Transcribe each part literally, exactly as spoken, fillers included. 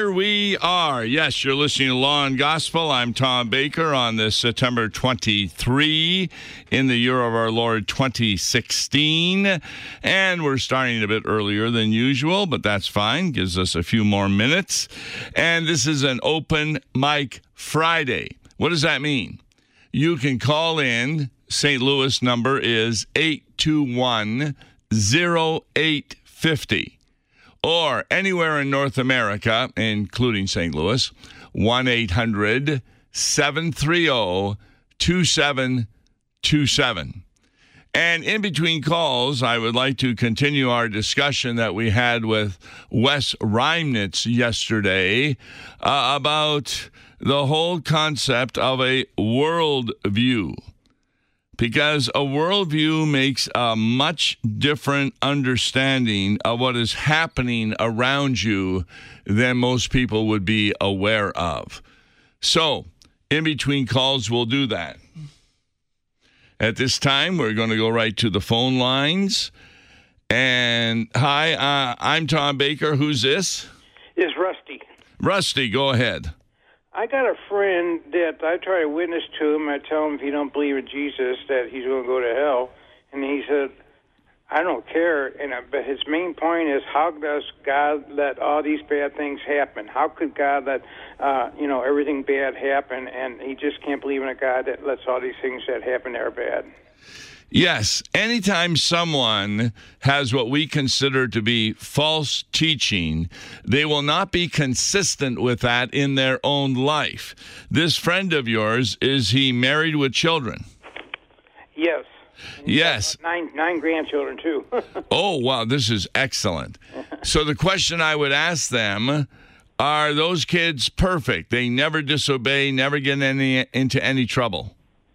here we are. Yes, you're listening to Law and Gospel. I'm Tom Baker on this September twenty-third in the year of our Lord twenty sixteen. And we're starting a bit earlier than usual, but that's fine. Gives us a few more minutes. And this is an open mic Friday. What does that mean? You can call in. Saint Louis number is eight two one, zero eight five zero. Or anywhere in North America, including Saint Louis, one eight hundred, seven three zero, two seven two seven. And in between calls, I would like to continue our discussion that we had with Wes Reimnitz yesterday uh, about the whole concept of a worldview. Because a worldview makes a much different understanding of what is happening around you than most people would be aware of. So, in between calls, we'll do that. At this time, we're going to go right to the phone lines. And hi, uh, I'm Tom Baker. Who's this? It's Rusty. Rusty, go ahead. I got a friend that I try to witness to him. I tell him if he don't believe in Jesus that he's going to go to hell. And he said, I don't care. And uh, but his main point is, how does God let all these bad things happen? How could God let, uh, you know, everything bad happen? And he just can't believe in a God that lets all these things that happen that are bad. Yes, anytime someone has what we consider to be false teaching, they will not be consistent with that in their own life. This friend of yours, is he married with children? Yes. Yes. Nine, nine grandchildren, too. Oh, wow, this is excellent. So the question I would ask them, are those kids perfect? They never disobey, never get any into any trouble?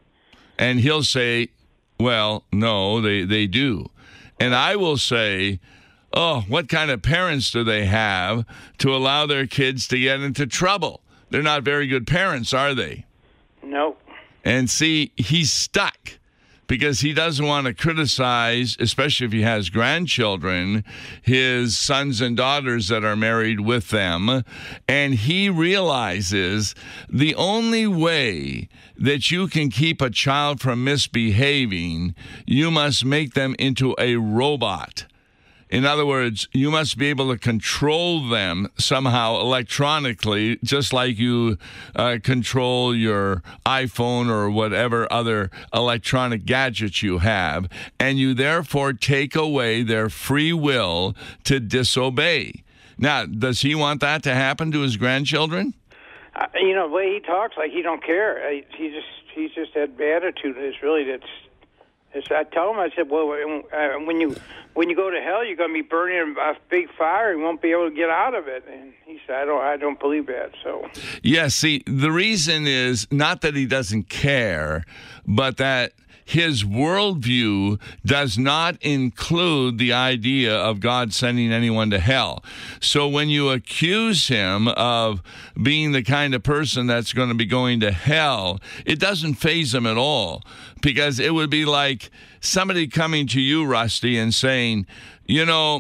And he'll say, well, no, they, they do. And I will say, oh, what kind of parents do they have to allow their kids to get into trouble? They're not very good parents, are they? No. And see, he's stuck because he doesn't want to criticize, especially if he has grandchildren, his sons and daughters that are married with them. And he realizes the only way that you can keep a child from misbehaving, you must make them into a robot. In other words, you must be able to control them somehow electronically, just like you uh, control your iPhone or whatever other electronic gadgets you have, and you therefore take away their free will to disobey. Now, does he want that to happen to his grandchildren? Uh, you know, the way he talks, like he don't care. Uh, he just he's just that attitude. It's really that's. It's, I tell him, I said, well, uh, when you when you go to hell, you're going to be burning a big fire. You won't be able to get out of it. And he said, I don't, I don't believe that. So. Yeah. See, the reason is not that he doesn't care, but that his worldview does not include the idea of God sending anyone to hell. So when you accuse him of being the kind of person that's going to be going to hell, it doesn't faze him at all, because it would be like somebody coming to you, Rusty, and saying, you know,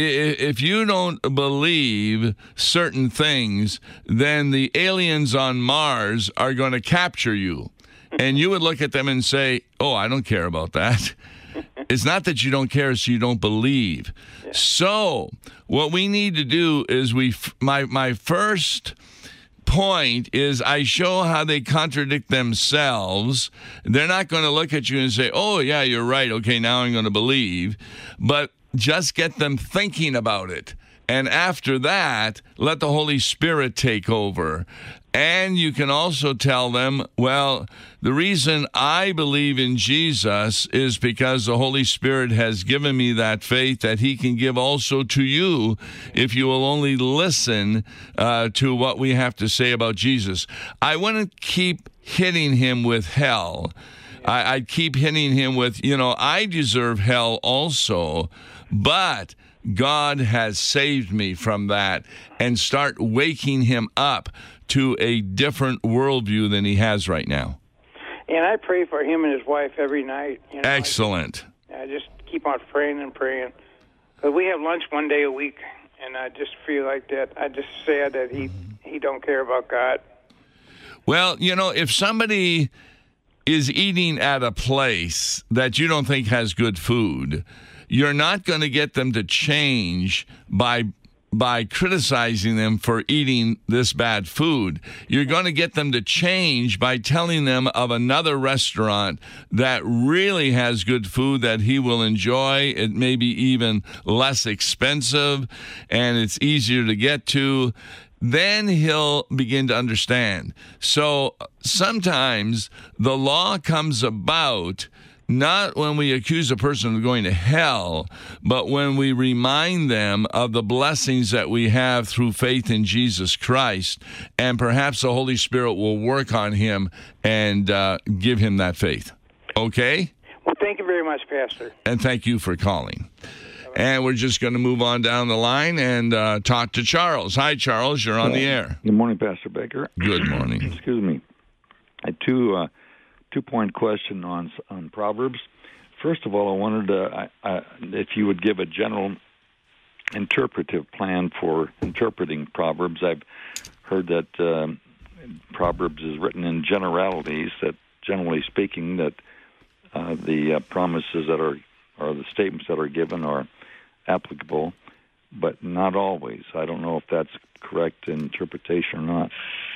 if you don't believe certain things, then the aliens on Mars are going to capture you. And you would look at them and say, oh, I don't care about that. It's not that you don't care, it's you don't believe. Yeah. So what we need to do is we, my, my first point is I show how they contradict themselves. They're not going to look at you and say, oh, yeah, you're right. Okay, now I'm going to believe. But just get them thinking about it. And after that, let the Holy Spirit take over. And you can also tell them, well, the reason I believe in Jesus is because the Holy Spirit has given me that faith that he can give also to you if you will only listen uh, to what we have to say about Jesus. I wouldn't keep hitting him with hell. I, I'd keep hitting him with, you know, I deserve hell also, but God has saved me from that, and start waking him up to a different worldview than he has right now. And I pray for him and his wife every night. You know, Excellent. I, I just keep on praying and praying. Because we have lunch one day a week, and I just feel like that. I just sad that he he don't care about God. Well, you know, if somebody is eating at a place that you don't think has good food, you're not going to get them to change by by criticizing them for eating this bad food. You're going to get them to change by telling them of another restaurant that really has good food that he will enjoy. It may be even less expensive and it's easier to get to. Then he'll begin to understand. So sometimes the law comes about not when we accuse a person of going to hell, but when we remind them of the blessings that we have through faith in Jesus Christ, and perhaps the Holy Spirit will work on him and uh, give him that faith. Okay? Well, thank you very much, Pastor. And thank you for calling. And we're just going to move on down the line and uh, talk to Charles. Hi, Charles. You're on the air. Good morning, Pastor Baker. Good morning. Excuse me. I had two... Uh, two-point question on on Proverbs. First of all, I wanted to, I, I, if you would give a general interpretive plan for interpreting Proverbs. I've heard that um, Proverbs is written in generalities, that generally speaking, that uh, the uh, promises that are, or the statements that are given are applicable, but not always. I don't know if that's correct interpretation or not.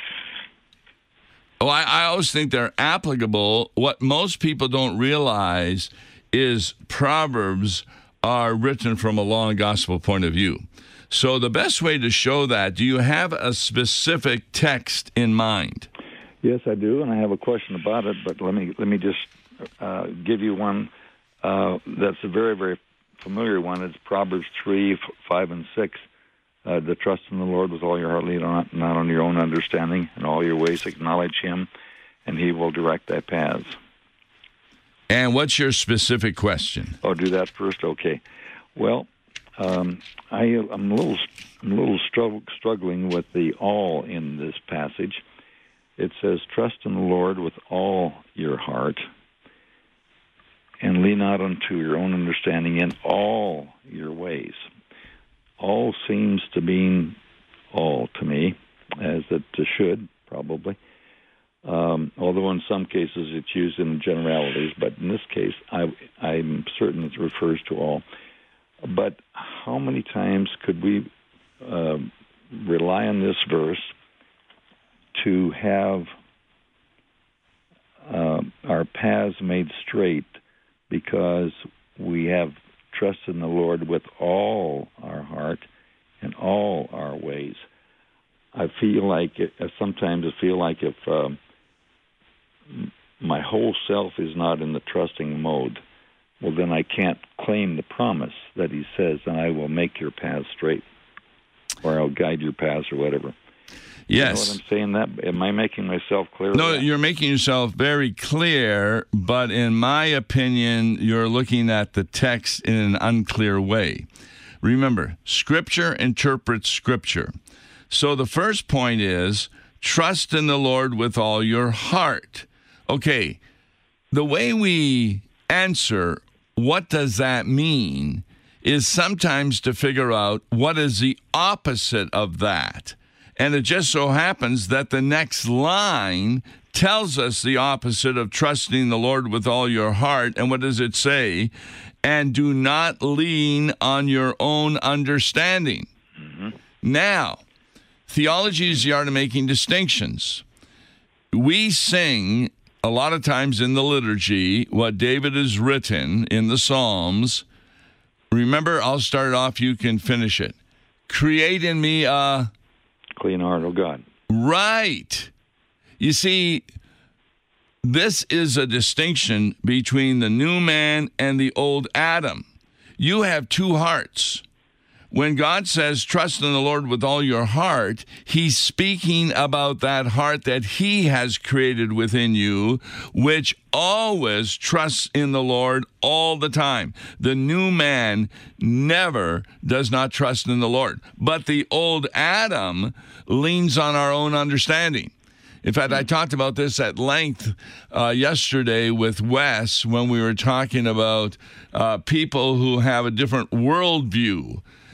Oh, I, I always think they're applicable. What most people don't realize is Proverbs are written from a law and gospel point of view. So the best way to show that, do you have a specific text in mind? Yes, I do, and I have a question about it, but let me let me just uh, give you one uh, that's a very, very familiar one. It's Proverbs three, five, and six. Uh, to trust in the Lord with all your heart, lean on, not on your own understanding. In all your ways acknowledge him, and he will direct thy paths. And what's your specific question? Oh, do that first? Okay. Well, um, I, I'm a little, I'm a little strugg- struggling with the all in this passage. It says, trust in the Lord with all your heart, and lean not unto your own understanding in all your ways. All seems to mean all to me, as it should, probably. Um, although in some cases it's used in generalities, but in this case I, I'm certain it refers to all. But how many times could we uh, rely on this verse to have uh, our paths made straight because we have trust in the Lord with all our heart and all our ways? I feel like it, sometimes I feel like if um, my whole self is not in the trusting mode, well, then I can't claim the promise that he says, and I will make your path straight, or I'll guide your paths, or whatever. Yes. You know what I'm saying? That am I making myself clear? No, you're making yourself very clear, but in my opinion, you're looking at the text in an unclear way. Remember, Scripture interprets Scripture. So the first point is, trust in the Lord with all your heart. Okay, the way we answer, what does that mean, is sometimes to figure out what is the opposite of that. And it just so happens that the next line tells us the opposite of trusting the Lord with all your heart. And what does it say? And do not lean on your own understanding. Mm-hmm. Now, theology is the art of making distinctions. We sing a lot of times in the liturgy what David has written in the Psalms. Remember, I'll start off, you can finish it. Create in me a clean heart, O God. Right. You see, this is a distinction between the new man and the old Adam. You have two hearts. When God says, trust in the Lord with all your heart, he's speaking about that heart that he has created within you, which always trusts in the Lord all the time. The new man never does not trust in the Lord. But the old Adam leans on our own understanding. In fact, I talked about this at length uh, yesterday with Wes when we were talking about uh, people who have a different worldview.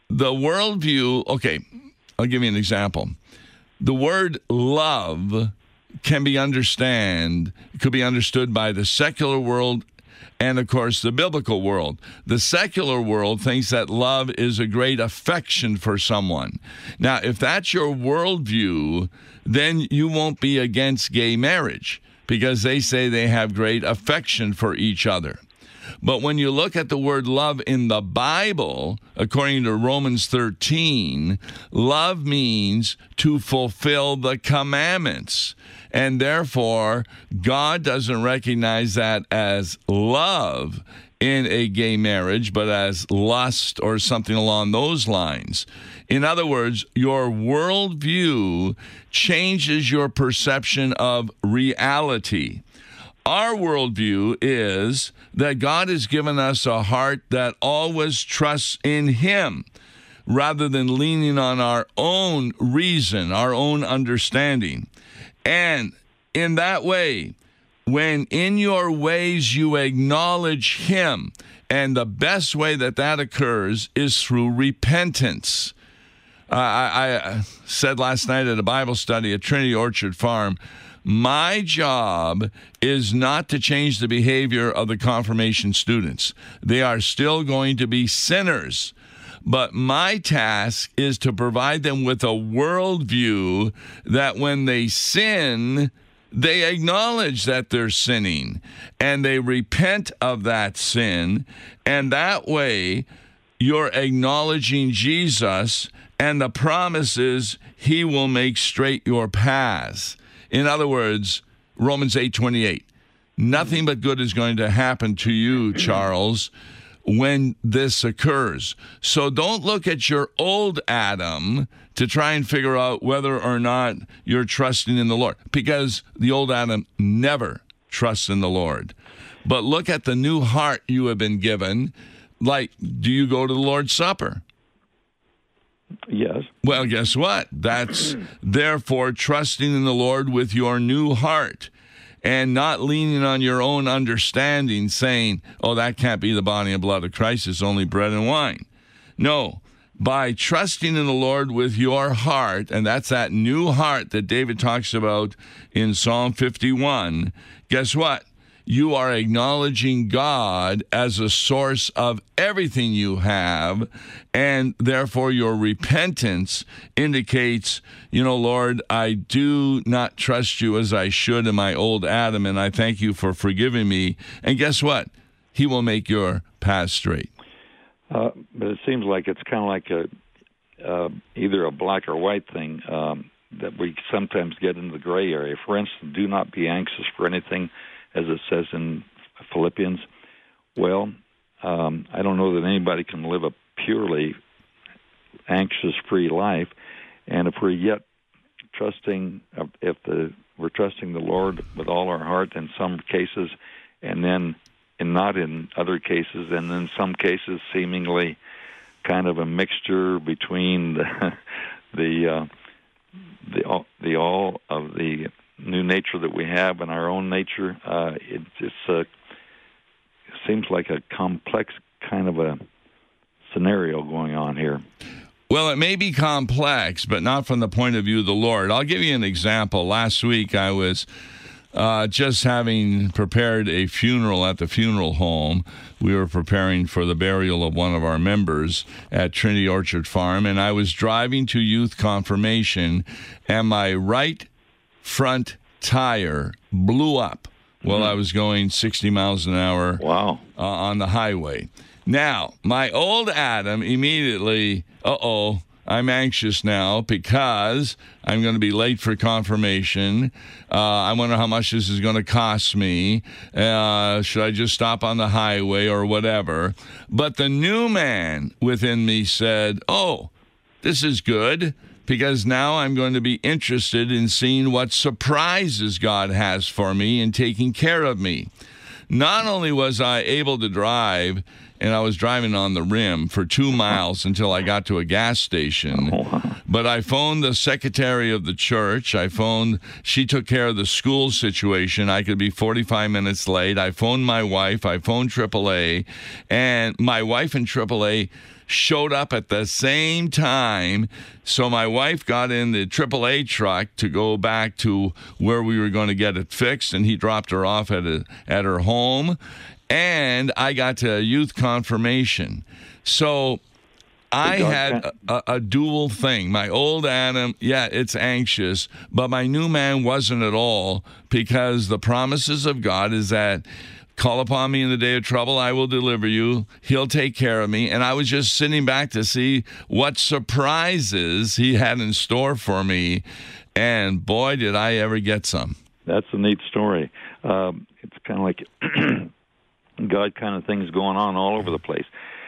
the worldview, okay, I'll give you an example. The word love can be understand, could be understood by the secular world and, of course, the biblical world. The secular world thinks that love is a great affection for someone. Now, if that's your worldview, then you won't be against gay marriage because they say they have great affection for each other. But when you look at the word love in the Bible, according to Romans thirteen, love means to fulfill the commandments. And therefore, God doesn't recognize that as love in a gay marriage, but as lust or something along those lines. In other words, your worldview changes your perception of reality. Our worldview is that God has given us a heart that always trusts in Him, rather than leaning on our own reason, our own understanding. And in that way, when in your ways you acknowledge Him, and the best way that that occurs is through repentance. Uh, I, I said last night at a Bible study at Trinity Orchard Farm, my job is not to change the behavior of the confirmation students. They are still going to be sinners. But my task is to provide them with a worldview that when they sin, they acknowledge that they're sinning and they repent of that sin. And that way, you're acknowledging Jesus and the promises He will make straight your paths. In other words, Romans eight twenty-eight, nothing but good is going to happen to you, Charles, when this occurs. So don't look at your old Adam to try and figure out whether or not you're trusting in the Lord, because the old Adam never trusts in the Lord. But look at the new heart you have been given. Like, do you go to the Lord's Supper? Yes. Well, guess what? That's therefore trusting in the Lord with your new heart and not leaning on your own understanding, saying, oh, that can't be the body and blood of Christ. It's only bread and wine. No, by trusting in the Lord with your heart, and that's that new heart that David talks about in Psalm fifty-one, guess what? You are acknowledging God as a source of everything you have, and therefore your repentance indicates, you know, Lord, I do not trust you as I should in my old Adam, and I thank you for forgiving me. And guess what? He will make your path straight. Uh, but it seems like it's kind of like a uh, either a black or white thing um, that we sometimes get into the gray area. For instance, do not be anxious for anything, as it says in Philippians. Well, um, I don't know that anybody can live a purely anxious-free life, and if we're yet trusting, if the we're trusting the Lord with all our heart in some cases, and then and not in other cases, and in some cases seemingly kind of a mixture between the the uh, the, the all of the new nature that we have and our own nature. Uh, it just uh, seems like a complex kind of a scenario going on here. Well, it may be complex, but not from the point of view of the Lord. I'll give you an example. Last week I was uh, just having prepared a funeral at the funeral home. We were preparing for the burial of one of our members at Trinity Orchard Farm, and I was driving to youth confirmation, and my right front tire blew up while mm-hmm. I was going sixty miles an hour wow. uh, on the highway. Now, my old Adam immediately, uh-oh, I'm anxious now because I'm going to be late for confirmation. Uh, I wonder how much this is going to cost me. Uh, should I just stop on the highway or whatever? But the new man within me said, oh, this is good, because now I'm going to be interested in seeing what surprises God has for me and taking care of me. Not only was I able to drive, and I was driving on the rim for two miles until I got to a gas station, but I phoned the secretary of the church. I phoned, she took care of the school situation. I could be forty-five minutes late. I phoned my wife. I phoned triple A, and my wife and triple A showed up at the same time. So my wife got in the triple A truck to go back to where we were going to get it fixed, and he dropped her off at a, at her home. And I got to youth confirmation. So I had a, a dual thing. My old Adam, yeah, it's anxious, but my new man wasn't at all, because the promises of God is that call upon me in the day of trouble, I will deliver you. He'll take care of me. And I was just sitting back to see what surprises he had in store for me. And boy, did I ever get some. That's a neat story. Um, it's kind of like God kind of things going on all over the place.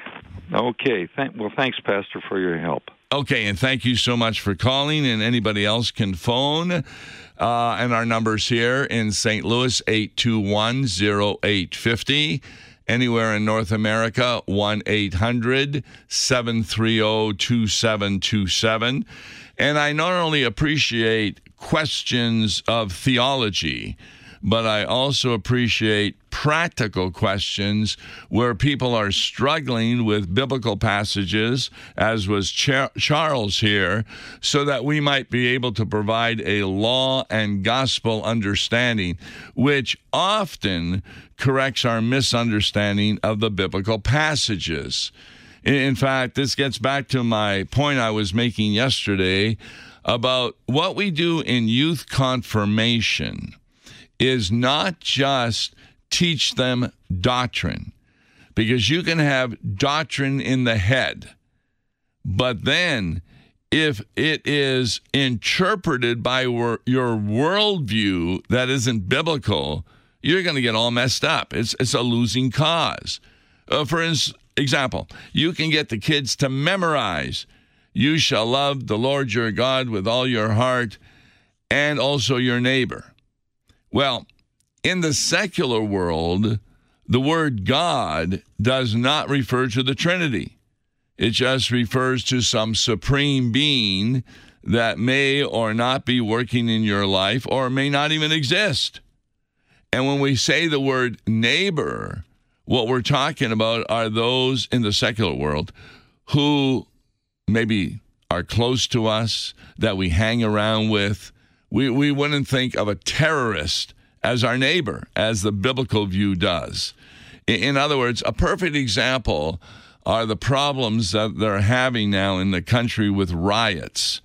Okay. Th- well, thanks, Pastor, for your help. Okay, and thank you so much for calling, and anybody else can phone. Uh, and our number's here in Saint Louis, eight two one, oh eight five oh. Anywhere in North America, one eight hundred, seven three zero, two seven two seven. And I not only appreciate questions of theology, but I also appreciate practical questions where people are struggling with biblical passages, as was Char- Charles here, so that we might be able to provide a law and gospel understanding, which often corrects our misunderstanding of the biblical passages. In fact, this gets back to my point I was making yesterday about what we do in youth confirmation is not just teach them doctrine, because you can have doctrine in the head, but then if it is interpreted by your worldview that isn't biblical, you're going to get all messed up. It's, it's a losing cause. Uh, for example, you can get the kids to memorize, you shall love the Lord your God with all your heart and also your neighbor. Well, in the secular world, the word God does not refer to the Trinity. It just refers to some supreme being that may or not be working in your life or may not even exist. And when we say the word neighbor, what we're talking about are those in the secular world who maybe are close to us, that we hang around with. We, we wouldn't think of a terrorist as our neighbor, as the biblical view does. In other words, a perfect example are the problems that they're having now in the country with riots.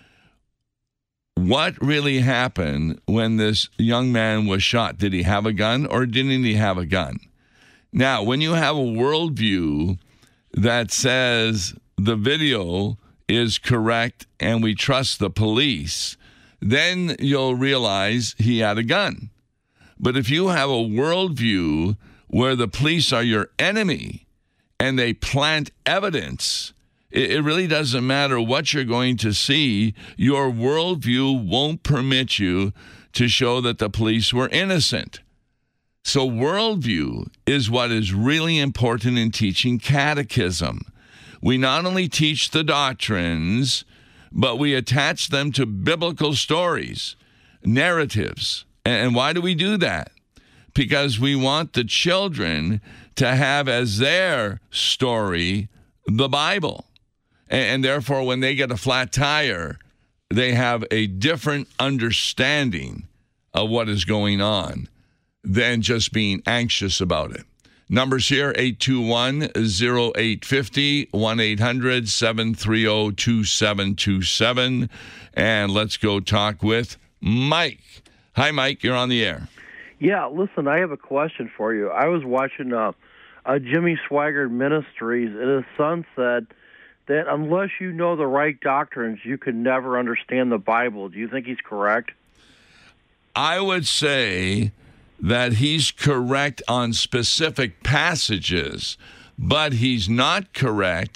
What really happened when this young man was shot? Did he have a gun or didn't he have a gun? Now, when you have a worldview that says the video is correct and we trust the police, then you'll realize he had a gun. But if you have a worldview where the police are your enemy and they plant evidence, it, it really doesn't matter what you're going to see. Your worldview won't permit you to show that the police were innocent. So worldview is what is really important in teaching catechism. We not only teach the doctrines, but we attach them to biblical stories, narratives. And why do we do that? Because we want the children to have as their story the Bible. And therefore, when they get a flat tire, they have a different understanding of what is going on than just being anxious about it. Numbers here, eight two one, oh eight five oh, one eight hundred, seven three zero, two seven two seven. And let's go talk with Mike. Hi, Mike. You're on the air. Yeah, listen, I have a question for you. I was watching uh, uh, Jimmy Swaggart Ministries, and his son said that unless you know the right doctrines, you can never understand the Bible. Do you think he's correct? I would say that he's correct on specific passages, but he's not correct.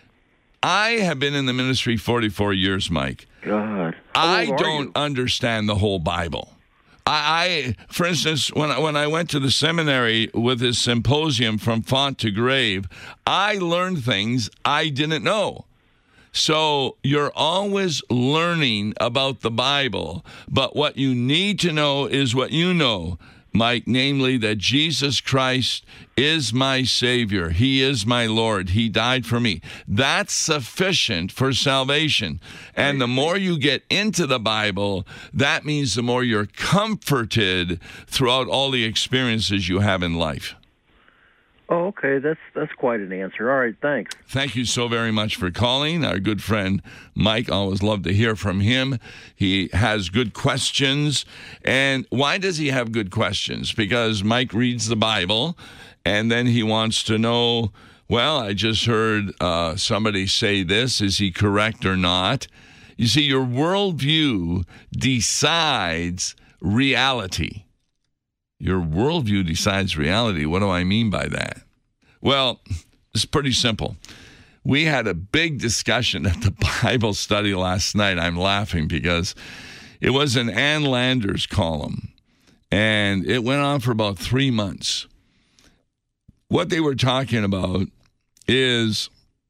I have been in the ministry forty-four years, Mike. God. I How old are don't you? understand the whole Bible. I, I, for instance, when I, when I went to the seminary with his symposium From Font to Grave, I learned things I didn't know. So you're always learning about the Bible, but what you need to know is what you know. Mike, namely that Jesus Christ is my Savior. He is my Lord. He died for me. That's sufficient for salvation. And the more you get into the Bible, that means the more you're comforted throughout all the experiences you have in life. Oh, okay. That's that's quite an answer. All right, thanks. Thank you so very much for calling. Our good friend Mike, always love to hear from him. He has good questions. And why does he have good questions? Because Mike reads the Bible, and then he wants to know, well, I just heard uh, somebody say this. Is he correct or not? You see, your worldview decides reality. Your worldview decides reality. What do I mean by that? Well, it's pretty simple. We had a big discussion at the Bible study last night. I'm laughing because it was an Ann Landers column, and it went on for about three months. What they were talking about is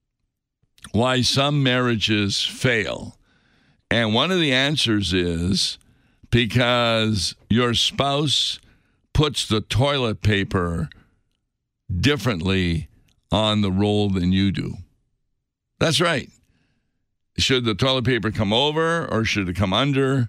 why some marriages fail. And one of the answers is because your spouse puts the toilet paper differently on the roll than you do. That's right. Should the toilet paper come over or should it come under?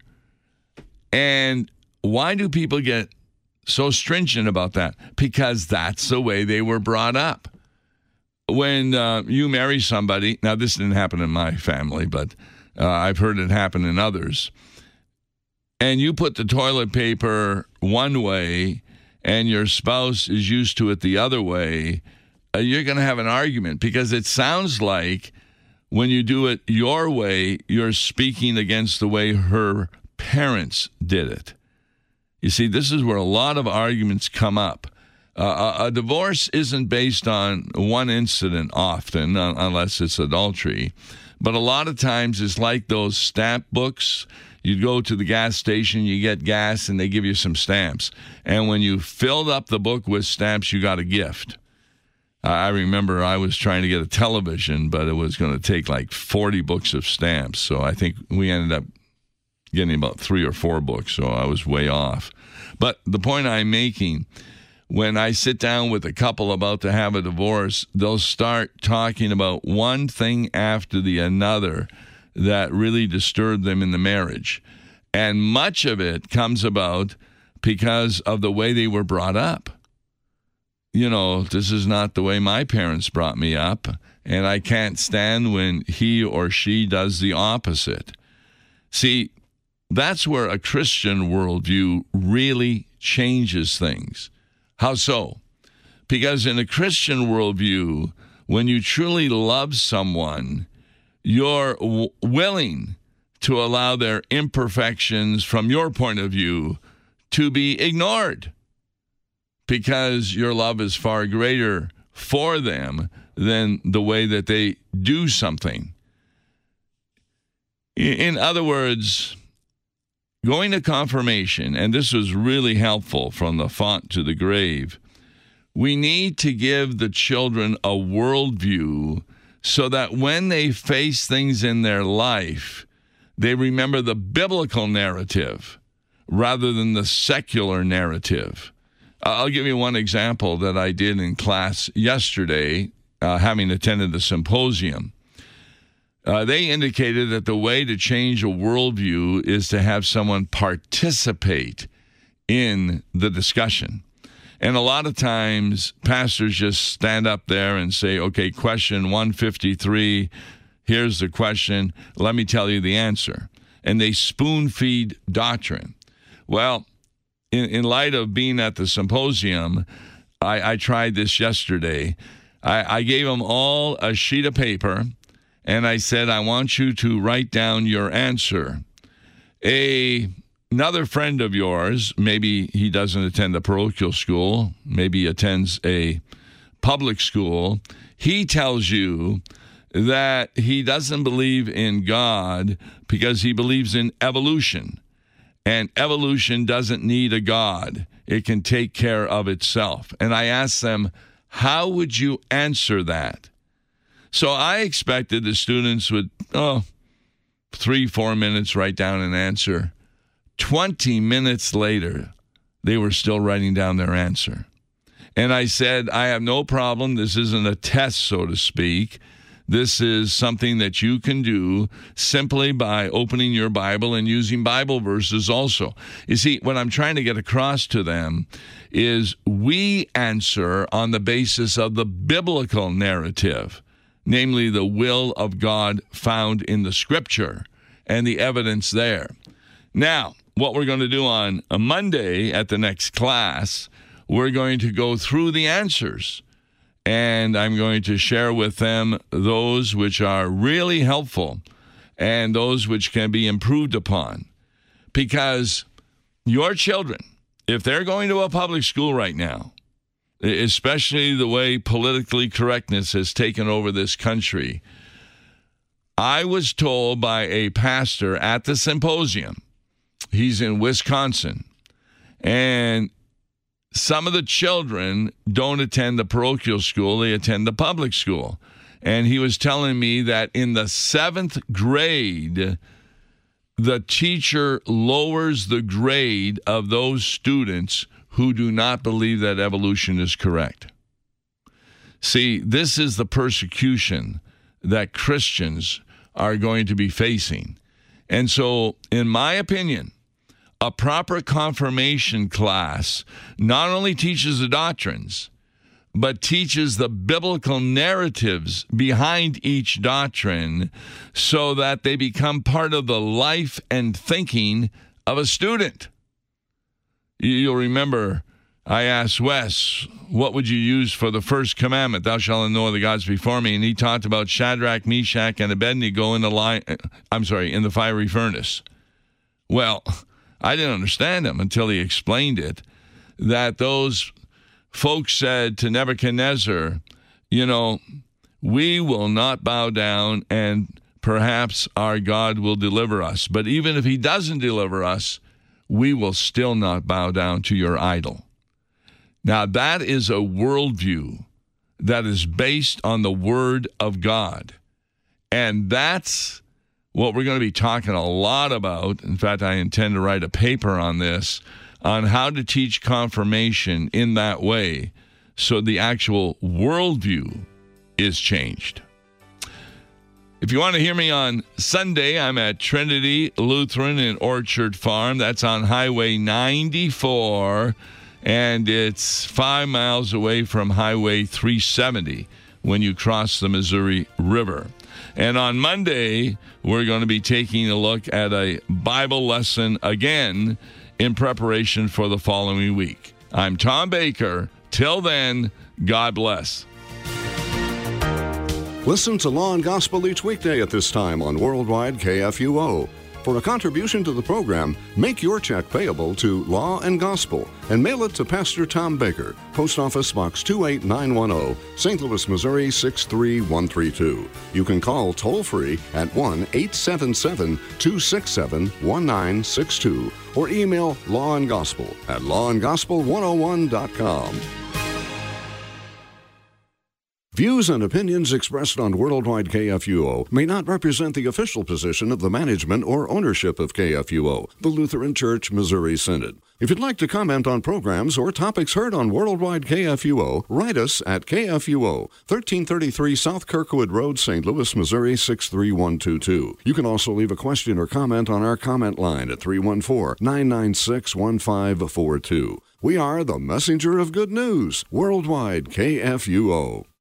And why do people get so stringent about that? Because that's the way they were brought up. When uh, you marry somebody, now this didn't happen in my family, but uh, I've heard it happen in others, and you put the toilet paper one way and your spouse is used to it the other way, uh, you're going to have an argument because it sounds like when you do it your way, you're speaking against the way her parents did it. You see, this is where a lot of arguments come up. Uh, a, a divorce isn't based on one incident often, uh, unless it's adultery. But a lot of times it's like those stamp books. You go to the gas station, you get gas, and they give you some stamps. And when you filled up the book with stamps, you got a gift. Uh, I remember I was trying to get a television, but it was going to take like forty books of stamps. So I think we ended up getting about three or four books, so I was way off. But the point I'm making, when I sit down with a couple about to have a divorce, they'll start talking about one thing after the another that really disturbed them in the marriage. And much of it comes about because of the way they were brought up. You know, this is not the way my parents brought me up, and I can't stand when he or she does the opposite. See, that's where a Christian worldview really changes things. How so? Because in a Christian worldview, when you truly love someone, you're w- willing to allow their imperfections from your point of view to be ignored because your love is far greater for them than the way that they do something. In other words, going to confirmation, and this was really helpful from the font to the grave, we need to give the children a worldview so that when they face things in their life, they remember the biblical narrative rather than the secular narrative. I'll give you one example that I did in class yesterday, uh, having attended the symposium. Uh, they indicated that the way to change a worldview is to have someone participate in the discussion. And a lot of times, pastors just stand up there and say, okay, question one fifty-three, here's the question, let me tell you the answer. And they spoon-feed doctrine. Well, in, in light of being at the symposium, I, I tried this yesterday. I, I gave them all a sheet of paper, and I said, I want you to write down your answer. A... Another friend of yours, maybe he doesn't attend a parochial school, maybe he attends a public school, he tells you that he doesn't believe in God because he believes in evolution. And evolution doesn't need a God. It can take care of itself. And I asked them, how would you answer that? So I expected the students would, oh, three, four minutes, write down an answer. twenty minutes later, they were still writing down their answer. And I said, I have no problem. This isn't a test, so to speak. This is something that you can do simply by opening your Bible and using Bible verses also. You see, what I'm trying to get across to them is we answer on the basis of the biblical narrative, namely the will of God found in the Scripture and the evidence there. Now, what we're going to do on a Monday at the next class, we're going to go through the answers. And I'm going to share with them those which are really helpful and those which can be improved upon. Because your children, if they're going to a public school right now, especially the way politically correctness has taken over this country, I was told by a pastor at the symposium, he's in Wisconsin, and some of the children don't attend the parochial school, they attend the public school. And he was telling me that in the seventh grade, the teacher lowers the grade of those students who do not believe that evolution is correct. See, this is the persecution that Christians are going to be facing. And so, in my opinion, a proper confirmation class not only teaches the doctrines, but teaches the biblical narratives behind each doctrine so that they become part of the life and thinking of a student. You'll remember I asked Wes, what would you use for the first commandment? Thou shalt have no other gods before me. And he talked about Shadrach, Meshach, and Abednego in the li- I'm sorry, in the fiery furnace. Well, I didn't understand him until he explained it, that those folks said to Nebuchadnezzar, you know, we will not bow down and perhaps our God will deliver us. But even if he doesn't deliver us, we will still not bow down to your idol. Now, that is a worldview that is based on the Word of God. And that's what we're going to be talking a lot about. In fact, I intend to write a paper on this, on how to teach confirmation in that way so the actual worldview is changed. If you want to hear me on Sunday, I'm at Trinity Lutheran in Orchard Farm. That's on Highway ninety-four, and it's five miles away from Highway three seventy when you cross the Missouri River. And on Monday, we're going to be taking a look at a Bible lesson again in preparation for the following week. I'm Tom Baker. Till then, God bless. Listen to Law and Gospel each weekday at this time on Worldwide K F U O. For a contribution to the program, make your check payable to Law and Gospel and mail it to Pastor Tom Baker, Post Office Box two eight nine one zero, Saint Louis, Missouri six three one three two. You can call toll-free at one eight seven seven, two six seven, one nine six two or email Law and Gospel at law and gospel one oh one dot com. Views and opinions expressed on Worldwide K F U O may not represent the official position of the management or ownership of K F U O, the Lutheran Church Missouri Synod. If you'd like to comment on programs or topics heard on Worldwide K F U O, write us at K F U O, thirteen thirty-three South Kirkwood Road, Saint Louis, Missouri six three one two two. You can also leave a question or comment on our comment line at three one four, nine nine six, one five four two. We are the messenger of good news, Worldwide K F U O.